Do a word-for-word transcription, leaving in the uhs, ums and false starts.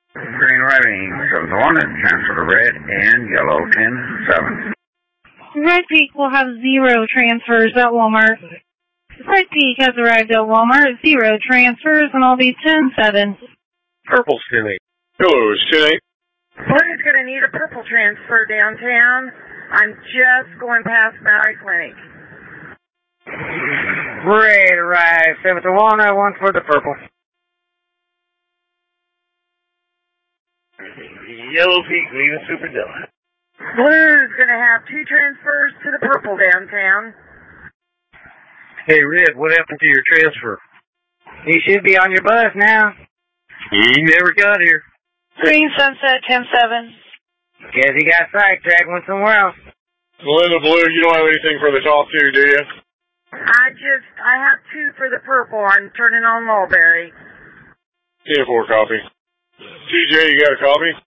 Green writing seven one and transfer to red and yellow ten seven. Red Peak will have zero transfers at Walmart. Red Peak has arrived at Walmart, zero transfers, and I'll be ten seven. Purple's ten eight. Hello, it's ten eight. Somebody's going to need a purple transfer downtown. I'm just going past Maui Clinic. Red arrived, seven to one, I one for the purple. Yellow Peak leaving Super Dilla. Blue's going to have two transfers to the purple downtown. Hey, Red, what happened to your transfer? You should be on your bus now. He never got here. Green Sunset ten seven. Guess he got sidetracked, went somewhere else. Melinda Blue, you don't have anything for the top two, do you? I just, I have two for the purple. I'm turning on Mulberry. ten four copy. T J, you got a copy?